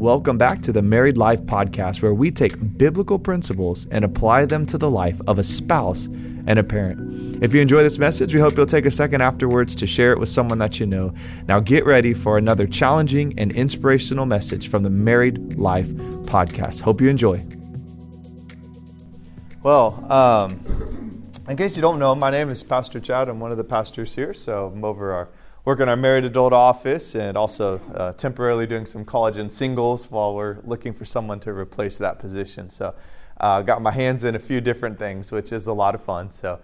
Welcome back to the Married Life Podcast, where we take biblical principles and apply them to the life of a spouse and a parent. If you enjoy this message, we hope you'll take a second afterwards to share it with someone that you know. Now get ready for another challenging and inspirational message from the Married Life Podcast. Hope you enjoy. Well, in case you don't know, my name is Pastor Chad. I'm one of the pastors here, so I'm over working our married adult office and also temporarily doing some college and singles while we're looking for someone to replace that position. So got my hands in a few different things, which is a lot of fun. So,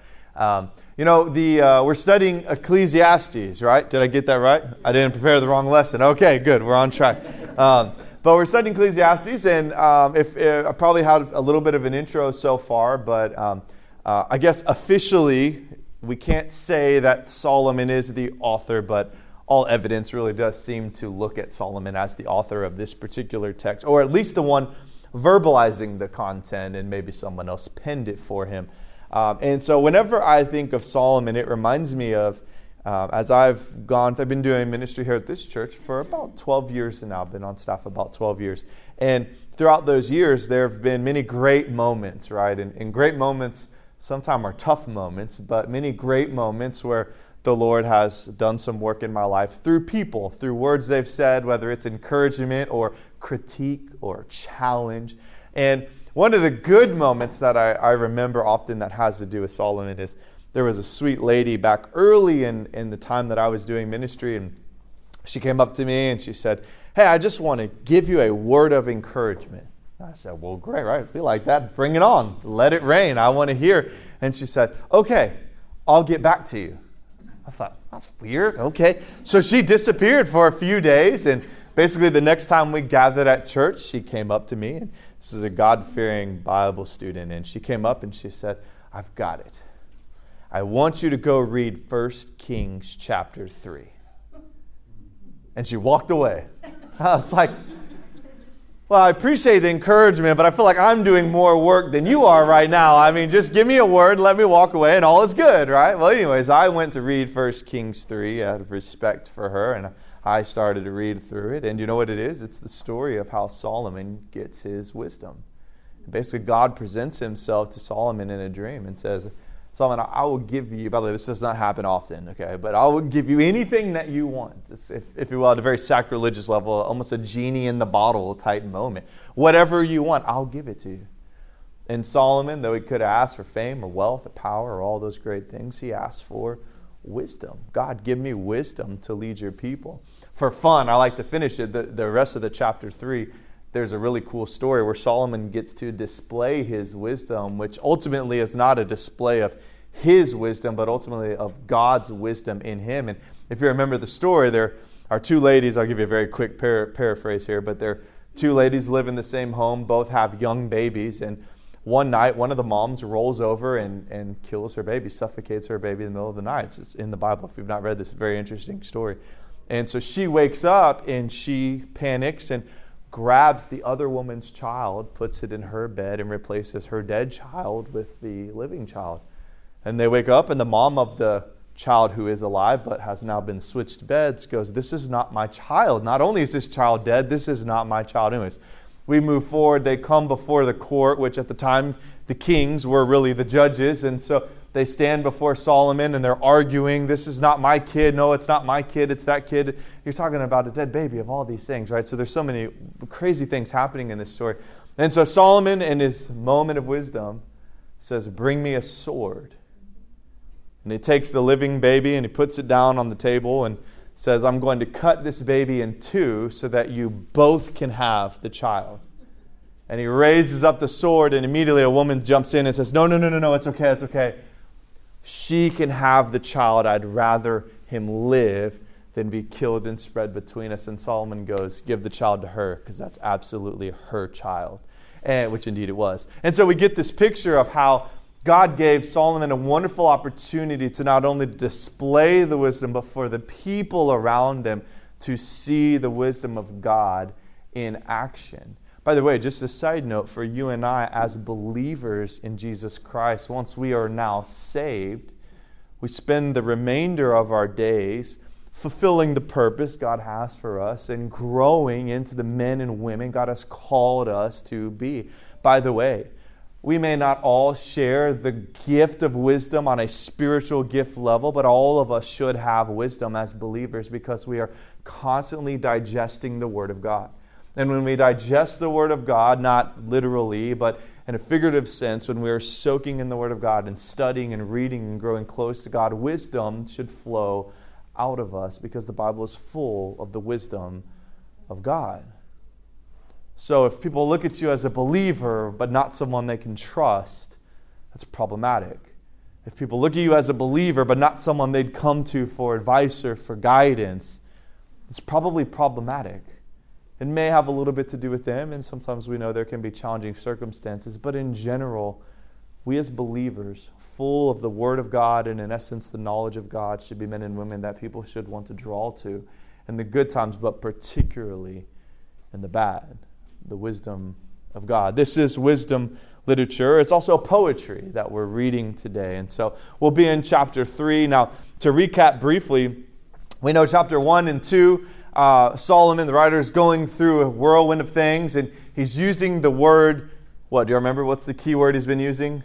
we're studying Ecclesiastes, right? Did I get that right? I didn't prepare the wrong lesson. Okay, good. We're on track. But we're studying Ecclesiastes, and I probably had a little bit of an intro so far, but I guess officially we can't say that Solomon is the author, but all evidence really does seem to look at Solomon as the author of this particular text, or at least the one verbalizing the content, and maybe someone else penned it for him. And so whenever I think of Solomon, it reminds me of, as I've been doing ministry here at this church for about 12 years now. I've been on staff about 12 years. And throughout those years, there have been many great moments, right? And great moments sometimes are tough moments, but many great moments where the Lord has done some work in my life through people, through words they've said, whether it's encouragement or critique or challenge. And one of the good moments that I remember often that has to do with Solomon is there was a sweet lady back early in the time that I was doing ministry, and she came up to me and she said, "Hey, I just want to give you a word of encouragement." I said, "Well, great, right? I feel like that. Bring it on. Let it rain. I want to hear." And she said, "Okay, I'll get back to you." I thought, that's weird. Okay. So she disappeared for a few days, and basically the next time we gathered at church, she came up to me, and this is a God-fearing Bible student, and she came up and she said, "I've got it. I want you to go read 1 Kings chapter 3. And she walked away. I was like, well, I appreciate the encouragement, but I feel like I'm doing more work than you are right now. I mean, just give me a word, let me walk away, and all is good, right? Well, anyways, I went to read 1 Kings 3 out of respect for her, and I started to read through it. And you know what it is? It's the story of how Solomon gets his wisdom. Basically, God presents himself to Solomon in a dream and says, "Solomon, I will give you," by the way, this does not happen often, okay, but I will give you anything that you want. It's, if you will, at a very sacrilegious level, almost a genie in the bottle type moment. Whatever you want, I'll give it to you. And Solomon, though he could have asked for fame or wealth or power or all those great things, he asked for wisdom. God, give me wisdom to lead your people. For fun, I like to finish it. The rest of the chapter 3, there's a really cool story where Solomon gets to display his wisdom, which ultimately is not a display of his wisdom, but ultimately of God's wisdom in him. And if you remember the story, there are two ladies. I'll give you a very quick paraphrase here, but there are two ladies live in the same home, both have young babies, and one night, one of the moms rolls over and kills her baby, suffocates her baby in the middle of the night. It's in the Bible. If you've not read this, very interesting story. And so she wakes up and she panics and grabs the other woman's child, puts it in her bed, and replaces her dead child with the living child. And they wake up, and the mom of the child who is alive but has now been switched beds goes, "This is not my child. Not only is this child dead, this is not my child." Anyways, we move forward. They come before the court, which at the time the kings were really the judges. And so they stand before Solomon and they're arguing, "This is not my kid. No, it's not my kid. It's that kid. You're talking about a dead baby," of all these things, right? So there's so many crazy things happening in this story. And so Solomon, in his moment of wisdom, says, "Bring me a sword." And he takes the living baby and he puts it down on the table and says, "I'm going to cut this baby in two so that you both can have the child." And he raises up the sword, and immediately a woman jumps in and says, No, it's okay, it's okay. She can have the child. I'd rather him live than be killed and spread between us. And Solomon goes, "Give the child to her, because that's absolutely her child." And which indeed it was. And so we get this picture of how God gave Solomon a wonderful opportunity to not only display the wisdom, but for the people around them to see the wisdom of God in action. By the way, just a side note for you and I as believers in Jesus Christ, once we are now saved, we spend the remainder of our days fulfilling the purpose God has for us and growing into the men and women God has called us to be. By the way, we may not all share the gift of wisdom on a spiritual gift level, but all of us should have wisdom as believers because we are constantly digesting the Word of God. And when we digest the Word of God, not literally, but in a figurative sense, when we are soaking in the Word of God and studying and reading and growing close to God, wisdom should flow out of us because the Bible is full of the wisdom of God. So if people look at you as a believer but not someone they can trust, that's problematic. If people look at you as a believer but not someone they'd come to for advice or for guidance, it's probably problematic. It may have a little bit to do with them, and sometimes we know there can be challenging circumstances, but in general, we as believers, full of the Word of God and in essence the knowledge of God, should be men and women that people should want to draw to in the good times, but particularly in the bad, the wisdom of God. This is wisdom literature. It's also poetry that we're reading today. And so we'll be in chapter 3. Now, to recap briefly, we know chapter 1 and 2, Solomon, the writer, is going through a whirlwind of things, and he's using the word, what, do you remember? What's the key word he's been using?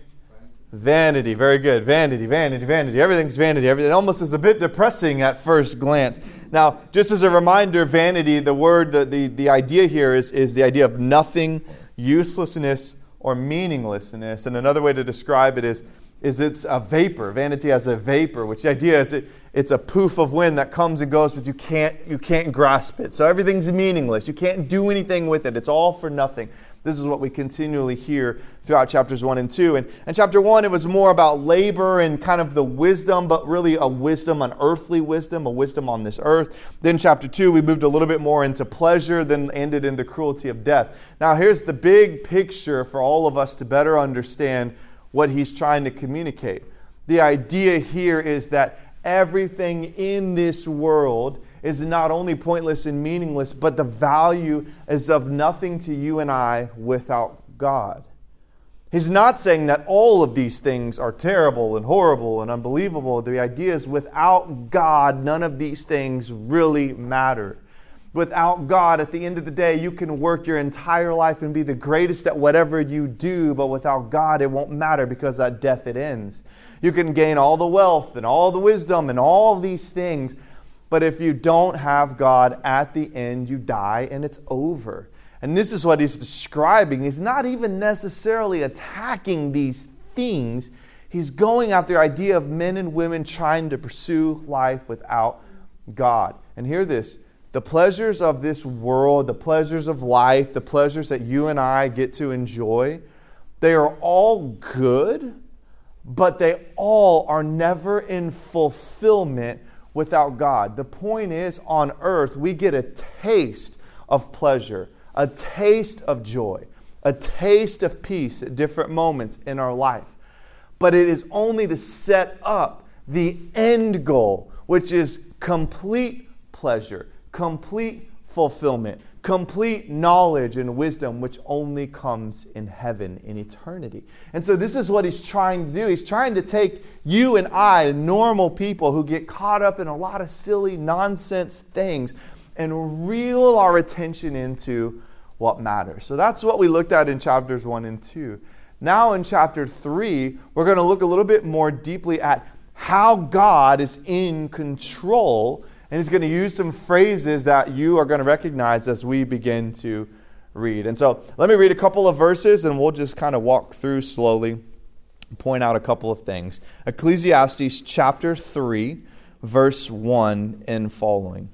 Vanity. Very good. Vanity, vanity, vanity. Everything's vanity. Everything almost is a bit depressing at first glance. Now, just as a reminder, vanity, the word, the idea here is the idea of nothing, uselessness, or meaninglessness. And another way to describe it is it's a vapor. Vanity as a vapor, which the idea is it's a poof of wind that comes and goes, but you can't grasp it. So everything's meaningless. You can't do anything with it. It's all for nothing. This is what we continually hear throughout chapters 1 and 2. And in chapter 1, it was more about labor and kind of the wisdom, but really a wisdom, an earthly wisdom, a wisdom on this earth. Then chapter 2, we moved a little bit more into pleasure, then ended in the cruelty of death. Now here's the big picture for all of us to better understand what he's trying to communicate. The idea here is that everything in this world is not only pointless and meaningless, but the value is of nothing to you and I without God. He's not saying that all of these things are terrible and horrible and unbelievable. The idea is without God, none of these things really matter. Without God, at the end of the day, you can work your entire life and be the greatest at whatever you do, but without God, it won't matter because at death it ends. You can gain all the wealth and all the wisdom and all these things, but if you don't have God, at the end you die and it's over. And this is what he's describing. He's not even necessarily attacking these things. He's going after the idea of men and women trying to pursue life without God. And hear this. The pleasures of this world, the pleasures of life, the pleasures that you and I get to enjoy, they are all good, but they all are never in fulfillment without God. The point is, on earth, we get a taste of pleasure, a taste of joy, a taste of peace at different moments in our life. But it is only to set up the end goal, which is complete pleasure, complete fulfillment, complete knowledge and wisdom, which only comes in heaven, in eternity. And so this is what he's trying to do. He's trying to take you and I, normal people who get caught up in a lot of silly nonsense things, and reel our attention into what matters. So that's what we looked at in chapters 1 and 2. Now in chapter 3, we're going to look a little bit more deeply at how God is in control. And he's going to use some phrases that you are going to recognize as we begin to read. And so let me read a couple of verses and we'll just kind of walk through slowly, point out a couple of things. Ecclesiastes chapter 3, verse 1 and following.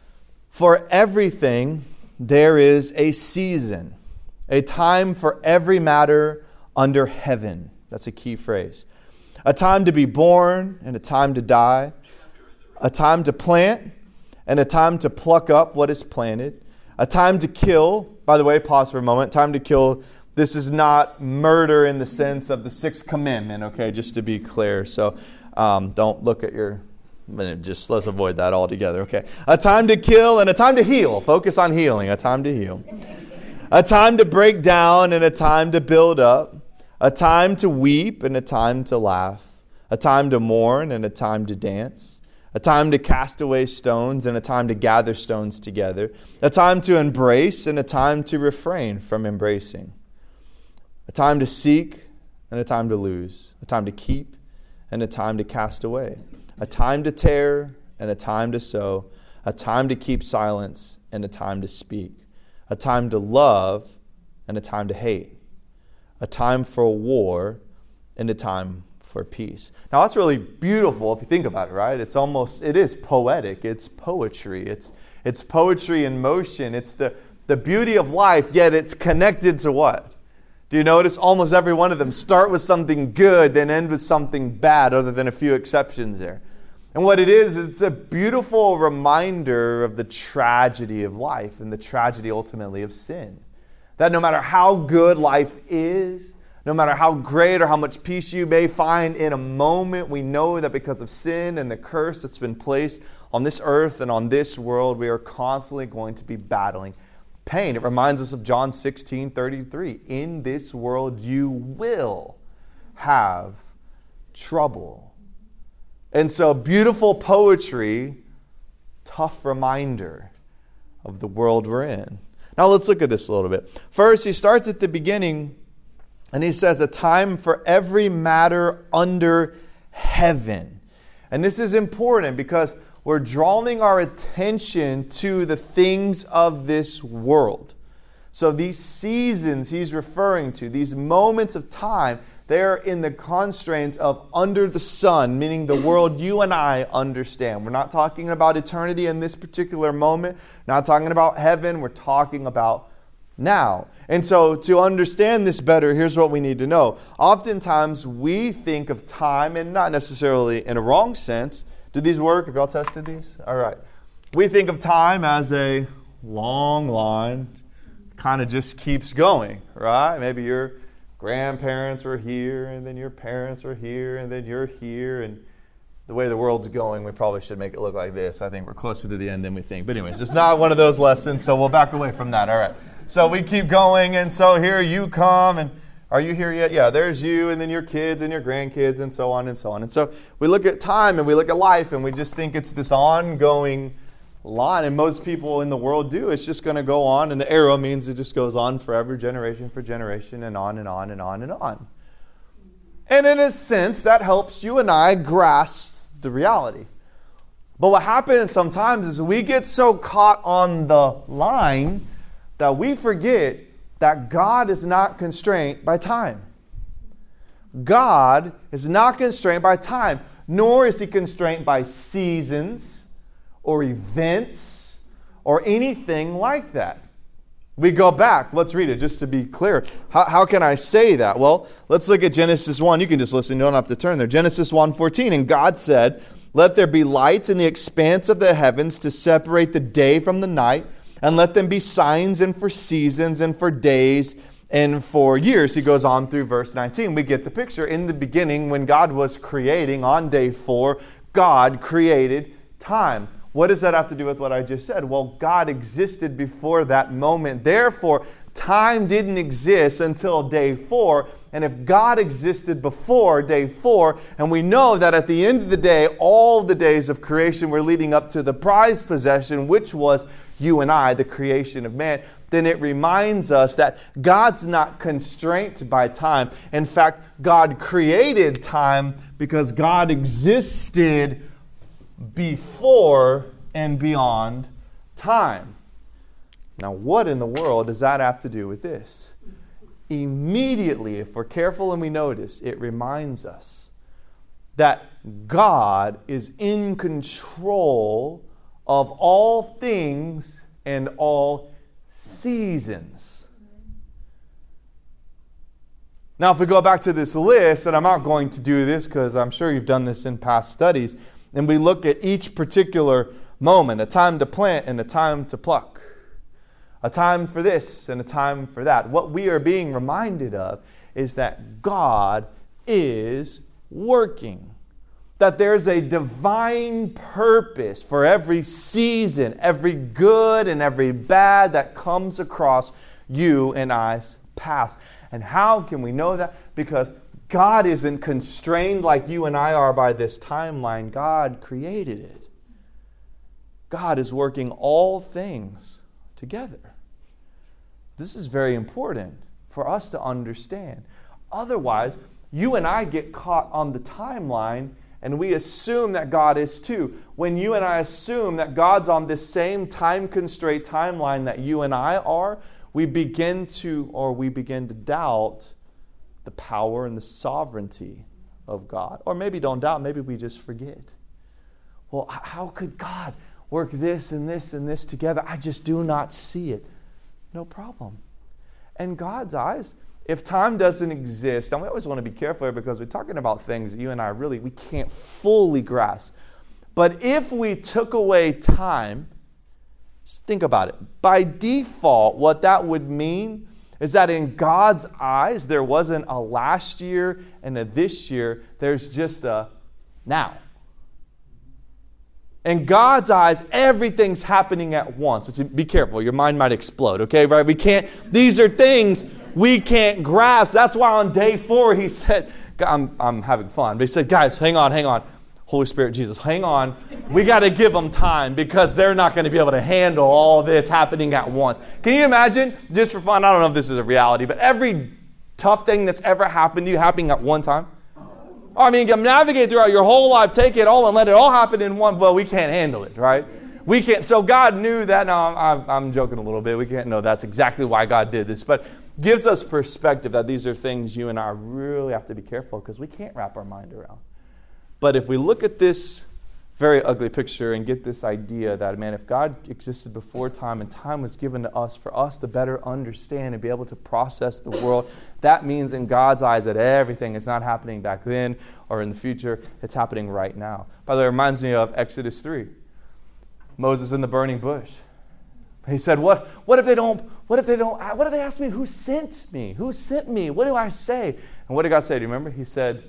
For everything there is a season, a time for every matter under heaven. That's a key phrase. A time to be born and a time to die. A time to plant and a time to pluck up what is planted. A time to kill. By the way, pause for a moment. Time to kill. This is not murder in the sense of the sixth commandment, okay, just to be clear. So don't look at your... Just let's avoid that altogether, okay. A time to kill and a time to heal. Focus on healing. A time to heal. A time to break down and a time to build up. A time to weep and a time to laugh. A time to mourn and a time to dance. a time to cast away stones and a time to gather stones together, a time to embrace and a time to refrain from embracing, a time to seek and a time to lose, a time to keep and a time to cast away, a time to tear and a time to sow, a time to keep silence and a time to speak, a time to love and a time to hate, a time for war and a time for peace. Now that's really beautiful if you think about it, right? It is poetic. It's poetry. It's poetry in motion. It's the beauty of life, yet it's connected to what? Do you notice almost every one of them start with something good, then end with something bad, other than a few exceptions there. And what it is, it's a beautiful reminder of the tragedy of life and the tragedy ultimately of sin. That no matter how good life is, no matter how great or how much peace you may find in a moment, we know that because of sin and the curse that's been placed on this earth and on this world, we are constantly going to be battling pain. It reminds us of John 16:33. In this world you will have trouble. And so beautiful poetry, tough reminder of the world we're in. Now let's look at this a little bit. First, he starts at the beginning and he says, a time for every matter under heaven. And this is important because we're drawing our attention to the things of this world. So these seasons he's referring to, these moments of time, they're in the constraints of under the sun, meaning the world you and I understand. We're not talking about eternity in this particular moment, not talking about heaven, we're talking about now. And so to understand this better, here's what we need to know. Oftentimes we think of time, and not necessarily in a wrong sense. Do these work? Have y'all tested these? All right. We think of time as a long line, kind of just keeps going, right? Maybe your grandparents were here, and then your parents were here, and then you're here, and the way the world's going, we probably should make it look like this. I think we're closer to the end than we think. But anyways, it's not one of those lessons, so we'll back away from that. All right. So we keep going, and so here you come, and are you here yet? Yeah, there's you, and then your kids and your grandkids, and so on and so on. And so we look at time, and we look at life, and we just think it's this ongoing line, and most people in the world do. It's just going to go on, and the arrow means it just goes on forever, generation for generation, and on and on and on and on. And in a sense, that helps you and I grasp the reality. But what happens sometimes is we get so caught on the line that we forget that God is not constrained by time. God is not constrained by time, nor is he constrained by seasons or events or anything like that. We go back. Let's read it just to be clear. How can I say that? Well, let's look at Genesis 1. You can just listen. You don't have to turn there. Genesis 1:14. And God said, "Let there be lights in the expanse of the heavens to separate the day from the night, and let them be signs and for seasons and for days and for years." He goes on through verse 19. We get the picture. In the beginning, when God was creating on day 4, God created time. What does that have to do with what I just said? Well, God existed before that moment. Therefore, time didn't exist until day 4. And if God existed before day 4, and we know that at the end of the day, all the days of creation were leading up to the prized possession, which was you and I, the creation of man, then it reminds us that God's not constrained by time. In fact, God created time because God existed before and beyond time. Now, what in the world does that have to do with this? Immediately, if we're careful and we notice, it reminds us that God is in control of all things and all seasons. Now, if we go back to this list, and I'm not going to do this because I'm sure you've done this in past studies, and we look at each particular moment, a time to plant and a time to pluck, a time for this and a time for that. What we are being reminded of is that God is working. That there's a divine purpose for every season, every good and every bad that comes across you and I's past. And how can we know that? Because God isn't constrained like you and I are by this timeline. God created it. God is working all things together. This is very important for us to understand. Otherwise, you and I get caught on the timeline and we assume that God is too. When you and I assume that God's on this same time-constrained timeline that you and I are, we begin to doubt the power and the sovereignty of God. Or maybe don't doubt, maybe we just forget. Well, how could God work this and this and this together? I just do not see it. No problem. In God's eyes, if time doesn't exist, and we always want to be careful here because we're talking about things that you and I we can't fully grasp. But if we took away time, just think about it. By default, what that would mean is that in God's eyes, there wasn't a last year and a this year. There's just a now. In God's eyes, everything's happening at once. So be careful. Your mind might explode, okay? Right? These are things we can't grasp. That's why on day 4, he said, I'm having fun. But he said, guys, hang on. Holy Spirit, Jesus, hang on. We got to give them time because they're not going to be able to handle all this happening at once. Can you imagine, just for fun, I don't know if this is a reality, but every tough thing that's ever happened to you happening at one time? I mean, navigate throughout your whole life, take it all and let it all happen in one. Well, we can't handle it, right? We can't. So God knew that. Now, I'm joking a little bit. We can't know that's exactly why God did this. But gives us perspective that these are things you and I really have to be careful because we can't wrap our mind around. But if we look at this very ugly picture and get this idea that, man, if God existed before time and time was given to us for us to better understand and be able to process the world, that means in God's eyes that everything is not happening back then or in the future. It's happening right now. By the way, it reminds me of Exodus 3. Moses in the burning bush. He said, what if they ask me who sent me? Who sent me? What do I say? And what did God say? Do you remember? He said,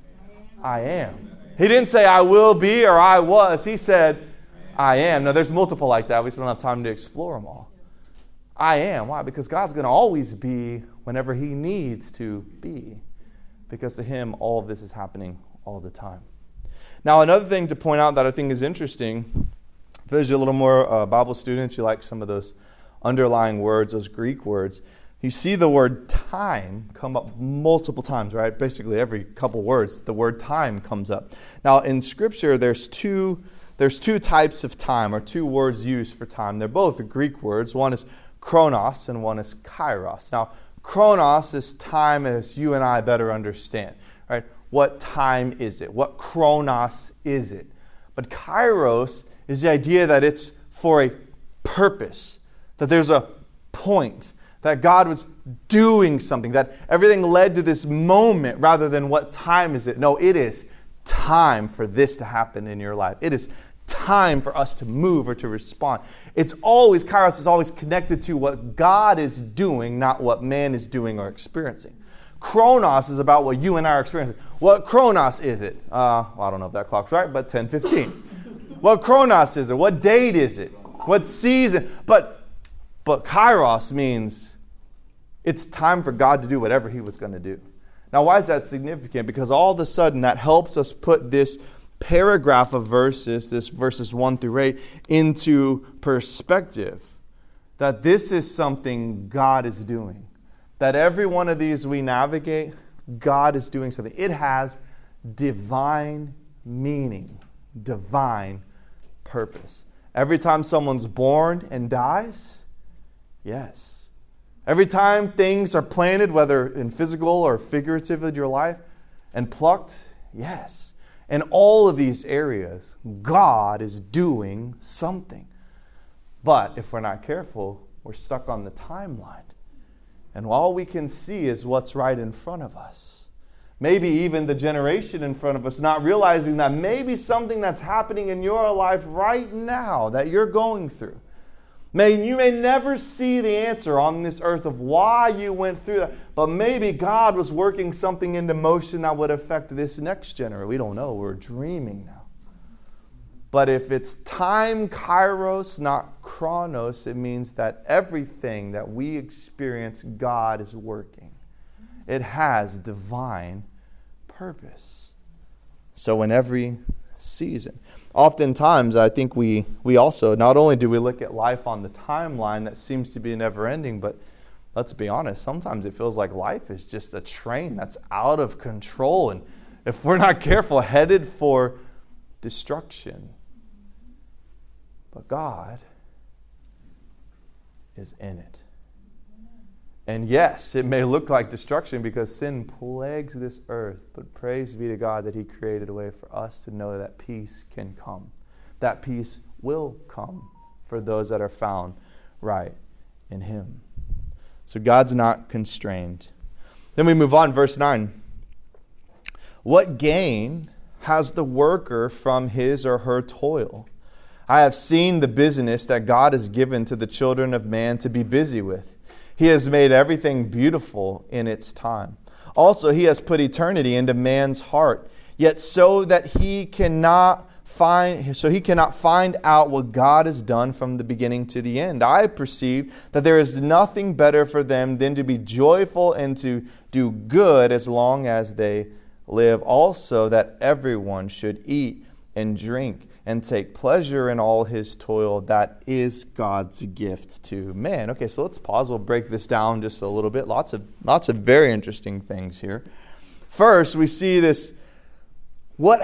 I am. He didn't say I will be or I was. He said, I am. Now, there's multiple like that. We just don't have time to explore them all. I am. Why? Because God's going to always be whenever He needs to be. Because to Him, all of this is happening all the time. Now, another thing to point out that I think is interesting, if there's a little more Bible students, you like some of those underlying words, those Greek words, you see the word time come up multiple times, right? Basically every couple words, the word time comes up. Now in Scripture, there's two types of time, or two words used for time. They're both Greek words. One is chronos and one is kairos. Now chronos is time as you and I better understand, right? What time is it? What chronos is it? But kairos is the idea that it's for a purpose, that there's a point, that God was doing something, that everything led to this moment rather than what time is it. No, it is time for this to happen in your life. It is time for us to move or to respond. Kairos is always connected to what God is doing, not what man is doing or experiencing. Chronos is about what you and I are experiencing. What chronos is it? I don't know if that clock's right, but 10:15. What chronos is it? What date is it? What season? But kairos means it's time for God to do whatever He was going to do. Now, why is that significant? Because all of a sudden that helps us put this paragraph of verses, this verses 1 through 8, into perspective. That this is something God is doing. That every one of these we navigate, God is doing something. It has divine meaning, divine purpose. Every time someone's born and dies, yes. Every time things are planted, whether in physical or figurative in your life, and plucked, yes. In all of these areas, God is doing something. But if we're not careful, we're stuck on the timeline. And all we can see is what's right in front of us. Maybe even the generation in front of us, not realizing that maybe something that's happening in your life right now that you're going through. You may never see the answer on this earth of why you went through that, but maybe God was working something into motion that would affect this next generation. We don't know. We're dreaming now. But if it's time, kairos, not chronos, it means that everything that we experience, God is working. It has divine purpose. So in every season. Oftentimes, I think we also, not only do we look at life on the timeline that seems to be never-ending, but let's be honest, sometimes it feels like life is just a train that's out of control, and if we're not careful, headed for destruction. But God is in it. And yes, it may look like destruction because sin plagues this earth, but praise be to God that He created a way for us to know that peace can come. That peace will come for those that are found right in Him. So God's not constrained. Then we move on, verse 9. What gain has the worker from his or her toil? I have seen the business that God has given to the children of man to be busy with. He has made everything beautiful in its time. Also, He has put eternity into man's heart, yet so he cannot find out what God has done from the beginning to the end. I perceive that there is nothing better for them than to be joyful and to do good as long as they live. Also, that everyone should eat and drink and take pleasure in all his toil. That is God's gift to man. Okay, so let's pause. We'll break this down just a little bit. Lots of very interesting things here. First, we see this. What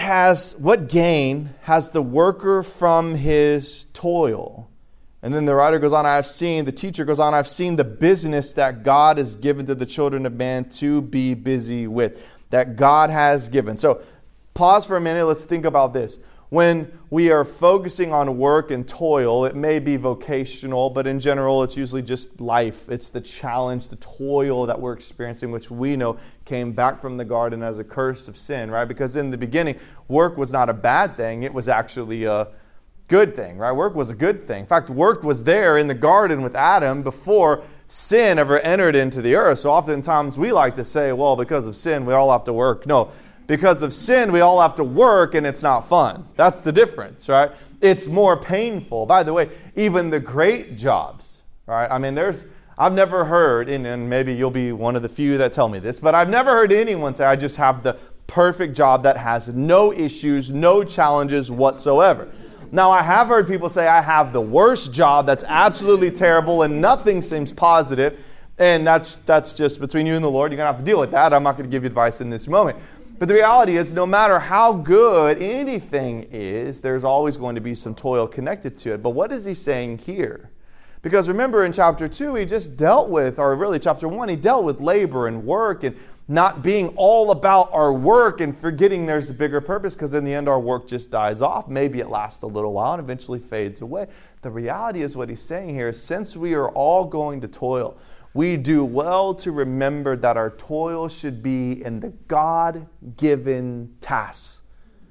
gain has the worker from his toil? And then the writer goes on, the teacher goes on, I've seen the business that God has given to the children of man to be busy with. That God has given. So pause for a minute. Let's think about this. When we are focusing on work and toil, it may be vocational, but in general, it's usually just life. It's the challenge, the toil that we're experiencing, which we know came back from the garden as a curse of sin, right? Because in the beginning, work was not a bad thing. It was actually a good thing, right? Work was a good thing. In fact, work was there in the garden with Adam before sin ever entered into the earth. So oftentimes we like to say, well, because of sin, we all have to work. No. Because of sin, we all have to work, and it's not fun. That's the difference, right? It's more painful. By the way, even the great jobs, right? I mean, I've never heard, and maybe you'll be one of the few that tell me this, but I've never heard anyone say, I just have the perfect job that has no issues, no challenges whatsoever. Now, I have heard people say, I have the worst job that's absolutely terrible, and nothing seems positive, and that's just between you and the Lord. You're going to have to deal with that. I'm not going to give you advice in this moment. But the reality is, no matter how good anything is, there's always going to be some toil connected to it. But what is he saying here? Because remember in chapter 2, he just dealt with, or really chapter 1, he dealt with labor and work and not being all about our work and forgetting there's a bigger purpose, because in the end our work just dies off. Maybe it lasts a little while and eventually fades away. The reality is what he's saying here is, since we are all going to toil, we do well to remember that our toil should be in the God-given tasks.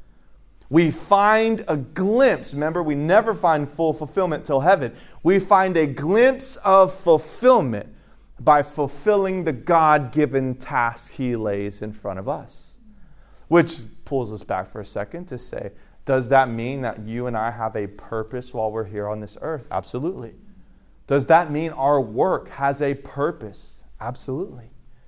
We find a glimpse. Remember, we never find full fulfillment till heaven. We find a glimpse of fulfillment by fulfilling the God-given task He lays in front of us. Which pulls us back for a second to say, does that mean that you and I have a purpose while we're here on this earth? Absolutely. Does that mean our work has a purpose? Absolutely.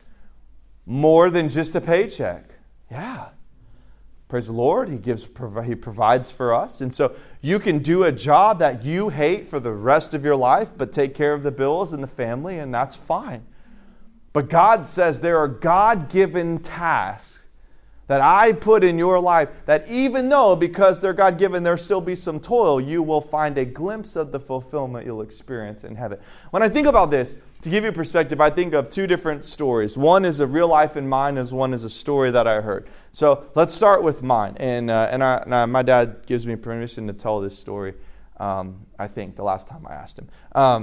More than just a paycheck? Yeah. Praise the Lord. He provides for us. And so you can do a job that you hate for the rest of your life, but take care of the bills and the family, and that's fine. But God says there are God-given tasks that I put in your life that even though, because they're God-given, there still be some toil, you will find a glimpse of the fulfillment you'll experience in heaven. When I think about this, to give you perspective, I think of two different stories. One is a real life in mine, and one is a story that I heard. So let's start with mine. And my dad gives me permission to tell this story, I think, the last time I asked him.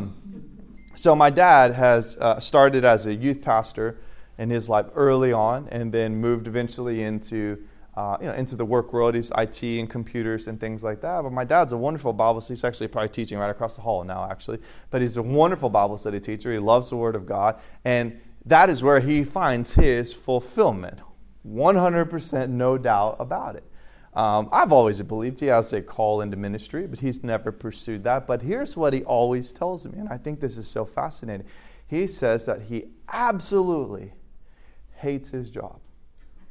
So my dad has started as a youth pastor in his life early on, and then moved eventually into the work world. He's IT and computers and things like that. But my dad's a wonderful Bible study. He's actually probably teaching right across the hall now, actually. But he's a wonderful Bible study teacher. He loves the Word of God. And that is where he finds his fulfillment. 100% no doubt about it. I've always believed he has a call into ministry, but he's never pursued that. But here's what he always tells me, and I think this is so fascinating. He says that he absolutely hates his job.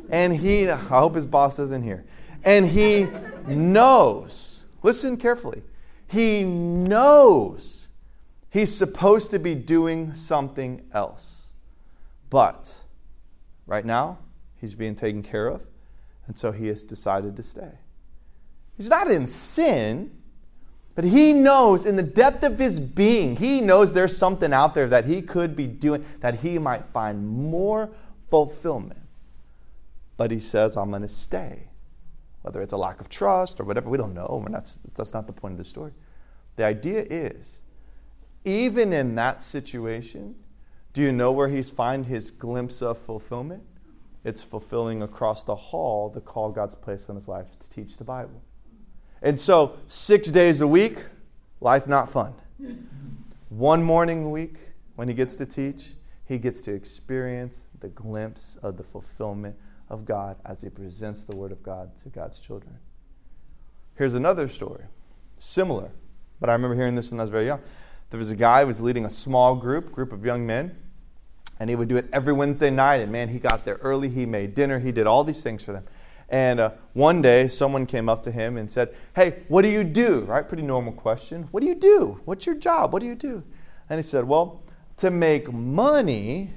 And I hope his boss isn't here. And he knows, listen carefully, he knows he's supposed to be doing something else. But right now, he's being taken care of, and so he has decided to stay. He's not in sin, but he knows in the depth of his being, he knows there's something out there that he could be doing, that he might find more fulfillment. But he says, I'm going to stay. Whether it's a lack of trust or whatever, we don't know. That's not the point of the story. The idea is, even in that situation, do you know where he's find his glimpse of fulfillment? It's fulfilling across the hall the call God's placed on his life to teach the Bible. And so 6 days a week, life not fun. One morning a week, when he gets to teach, he gets to experience the glimpse of the fulfillment of God as he presents the Word of God to God's children. Here's another story, similar, but I remember hearing this when I was very young. There was a guy who was leading a small group of young men, and he would do it every Wednesday night, and man, he got there early, he made dinner, he did all these things for them. And one day, someone came up to him and said, hey, what do you do? Right? Pretty normal question. What do you do? What's your job? What do you do? And he said, well, to make money,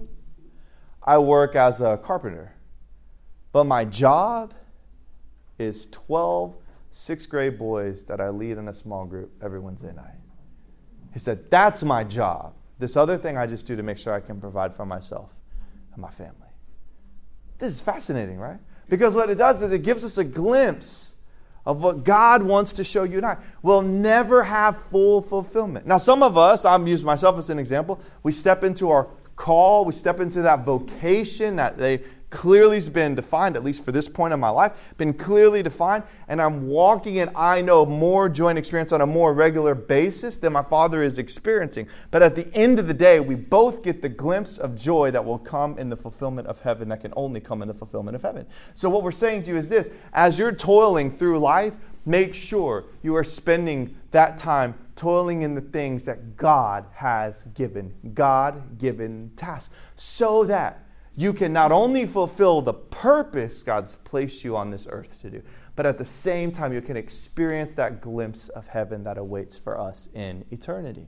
I work as a carpenter. But my job is 12 sixth grade boys that I lead in a small group every Wednesday night. He said, that's my job. This other thing I just do to make sure I can provide for myself and my family. This is fascinating, right? Because what it does is it gives us a glimpse of what God wants to show you and I. We'll never have full fulfillment. Now, some of us, I'm using myself as an example, we step into our call, we step into that vocation that they clearly has been defined, at least for this point in my life, been clearly defined, and I'm walking in, I know, more joy and experience on a more regular basis than my father is experiencing. But at the end of the day, we both get the glimpse of joy that will come in the fulfillment of heaven, that can only come in the fulfillment of heaven. So what we're saying to you is this: as you're toiling through life, make sure you are spending that time toiling in the things that God has given, God-given tasks, so that you can not only fulfill the purpose God's placed you on this earth to do, but at the same time you can experience that glimpse of heaven that awaits for us in eternity.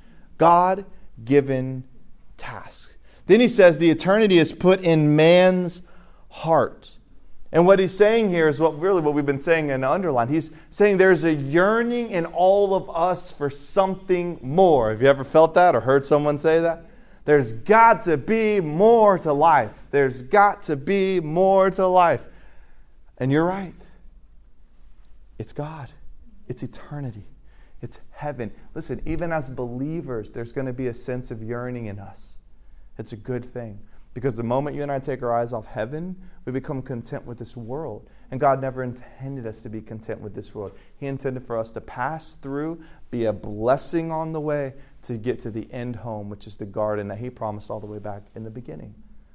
God-given task. Then he says the eternity is put in man's heart. And what he's saying here is what we've been saying and underlined. He's saying there's a yearning in all of us for something more. Have you ever felt that or heard someone say that? There's got to be more to life. There's got to be more to life. And you're right. It's God. It's eternity. It's heaven. Listen, even as believers, there's going to be a sense of yearning in us. It's a good thing. Because the moment you and I take our eyes off heaven, we become content with this world. And God never intended us to be content with this world. He intended for us to pass through, be a blessing on the way to get to the end home, which is the garden that He promised all the way back in the beginning.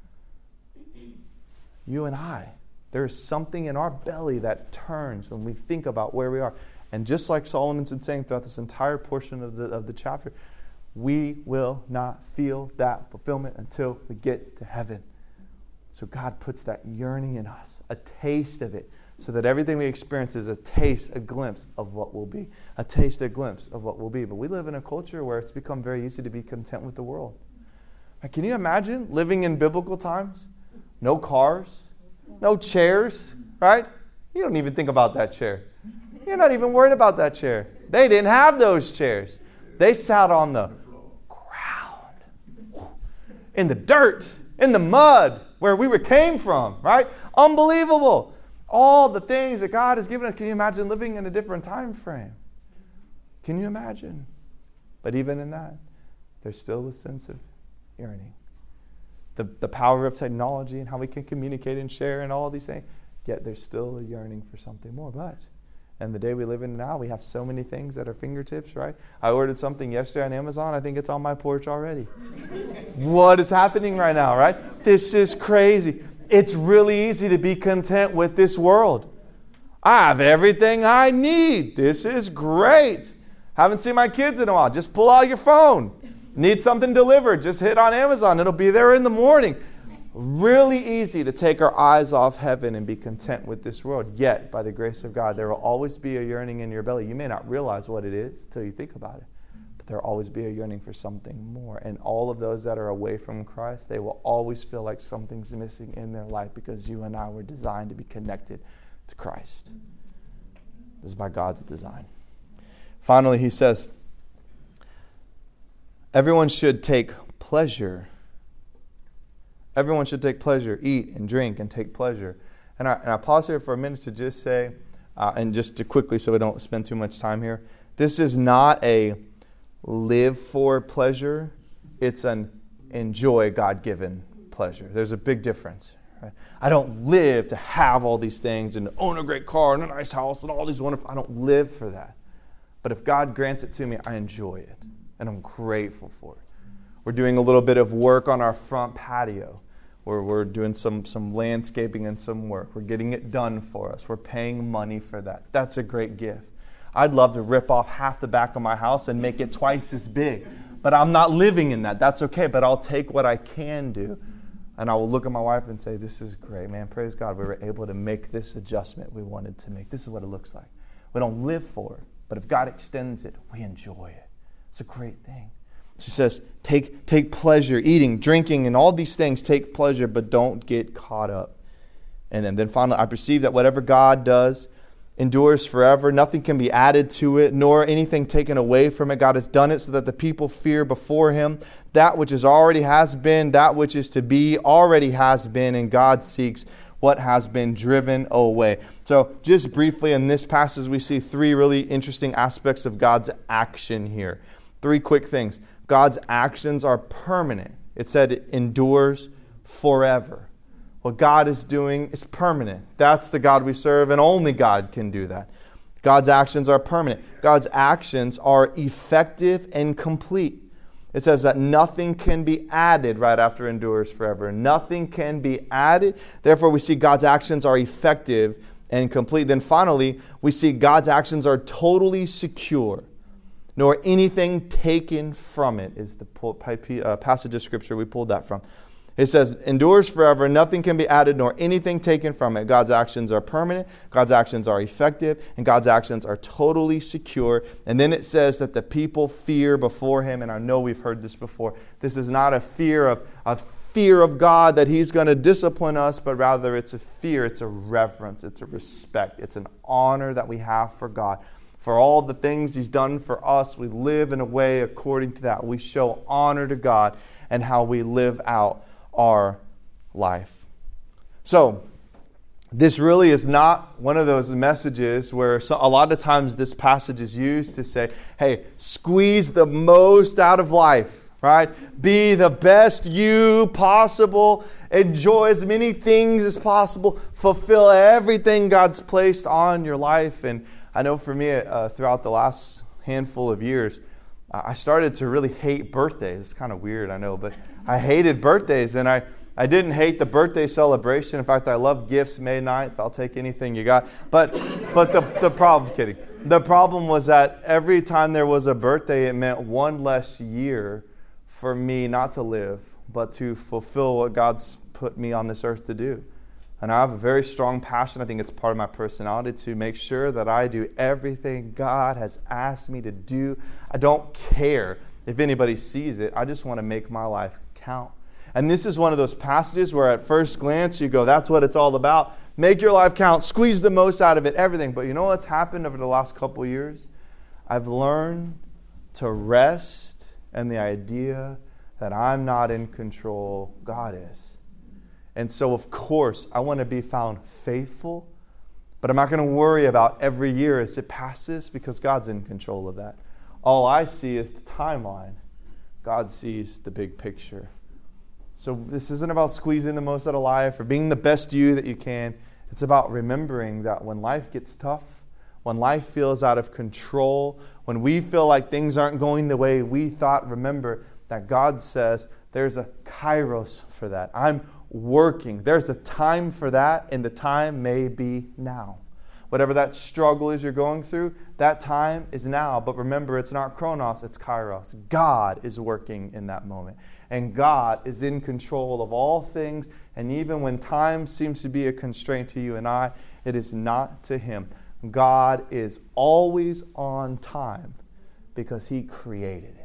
You and I, there is something in our belly that turns when we think about where we are. And just like Solomon's been saying throughout this entire portion of the chapter, we will not feel that fulfillment until we get to heaven. So God puts that yearning in us, a taste of it, so that everything we experience is a taste, a glimpse of what will be. A taste, a glimpse of what will be. But we live in a culture where it's become very easy to be content with the world. Can you imagine living in biblical times? No cars, no chairs, right? You don't even think about that chair. You're not even worried about that chair. They didn't have those chairs. They sat on the ground, in the dirt, in the mud, where we came from, right? Unbelievable. All the things that God has given us. Can you imagine living in a different time frame? Can you imagine? But even in that, there's still a sense of yearning. The power of technology and how we can communicate and share and all of these things. Yet there's still a yearning for something more. But in the day we live in now, we have so many things at our fingertips, right? I ordered something yesterday on Amazon. I think it's on my porch already. What is happening right now, right? This is crazy. It's really easy to be content with this world. I have everything I need. This is great. Haven't seen my kids in a while. Just pull out your phone. Need something delivered. Just hit on Amazon. It'll be there in the morning. really easy to take our eyes off heaven and be content with this world. Yet, by the grace of God, there will always be a yearning in your belly. You may not realize what it is until you think about it. But there will always be a yearning for something more. And all of those that are away from Christ, they will always feel like something's missing in their life because you and I were designed to be connected to Christ. This is by God's design. Finally, he says, everyone should take pleasure. Everyone should take pleasure, eat and drink and take pleasure. And I pause here for a minute to just say, and just to quickly so we don't spend too much time here, this is not a live for pleasure. It's an enjoy God-given pleasure. There's a big difference. Right? I don't live to have all these things and own a great car and a nice house and all these wonderful... I don't live for that. But if God grants it to me, I enjoy it. And I'm grateful for it. We're doing a little bit of work on our front patio. We're doing some landscaping and some work. We're getting it done for us. We're paying money for that. That's a great gift. I'd love to rip off half the back of my house and make it twice as big. But I'm not living in that. That's okay. But I'll take what I can do. And I will look at my wife and say, this is great, man. Praise God. We were able to make this adjustment we wanted to make. This is what it looks like. We don't live for it. But if God extends it, we enjoy it. It's a great thing. She says, take pleasure, eating, drinking, and all these things, take pleasure, but don't get caught up. And then finally, I perceive that whatever God does endures forever. Nothing can be added to it, nor anything taken away from it. God has done it so that the people fear before Him. That which is already has been, that which is to be already has been, and God seeks what has been driven away. So just briefly in this passage, we see three really interesting aspects of God's action here. Three quick things. God's actions are permanent. It said it endures forever. What God is doing is permanent. That's the God we serve, and only God can do that. God's actions are permanent. God's actions are effective and complete. It says that nothing can be added right after endures forever. Nothing can be added. Therefore, we see God's actions are effective and complete. Then finally, we see God's actions are totally secure, nor anything taken from it, is the passage of Scripture we pulled that from. It says, endures forever, nothing can be added, nor anything taken from it. God's actions are permanent, God's actions are effective, and God's actions are totally secure. And then it says that the people fear before Him, and I know we've heard this before. This is not a fear of God that He's going to discipline us, but rather it's a fear, it's a reverence, it's a respect, it's an honor that we have for God. For all the things He's done for us, we live in a way according to that. We show honor to God and how we live out our life. So, this really is not one of those messages where a lot of times this passage is used to say, hey, squeeze the most out of life, right? Be the best you possible. Enjoy as many things as possible. Fulfill everything God's placed on your life. And I know for me, throughout the last handful of years, I started to really hate birthdays. It's kind of weird, I know, but I hated birthdays, and I didn't hate the birthday celebration. In fact, I love gifts. May 9th, I'll take anything you got. But the problem, kidding. The problem was that every time there was a birthday, it meant one less year for me not to live, but to fulfill what God's put me on this earth to do. And I have a very strong passion, I think it's part of my personality, to make sure that I do everything God has asked me to do. I don't care if anybody sees it. I just want to make my life count. And this is one of those passages where at first glance you go, that's what it's all about. Make your life count. Squeeze the most out of it, everything. But you know what's happened over the last couple of years? I've learned to rest in the idea that I'm not in control. God is. And so, of course, I want to be found faithful, but I'm not going to worry about every year as it passes because God's in control of that. All I see is the timeline. God sees the big picture. So this isn't about squeezing the most out of life or being the best you that you can. It's about remembering that when life gets tough, when life feels out of control, when we feel like things aren't going the way we thought, remember that God says there's a kairos for that. I'm working. There's a time for that, and the time may be now. whatever that struggle is you're going through, that time is now. But remember, it's not Chronos, it's Kairos. God is working in that moment. And God is in control of all things. And even when time seems to be a constraint to you and I, it is not to Him. God is always on time because He created it.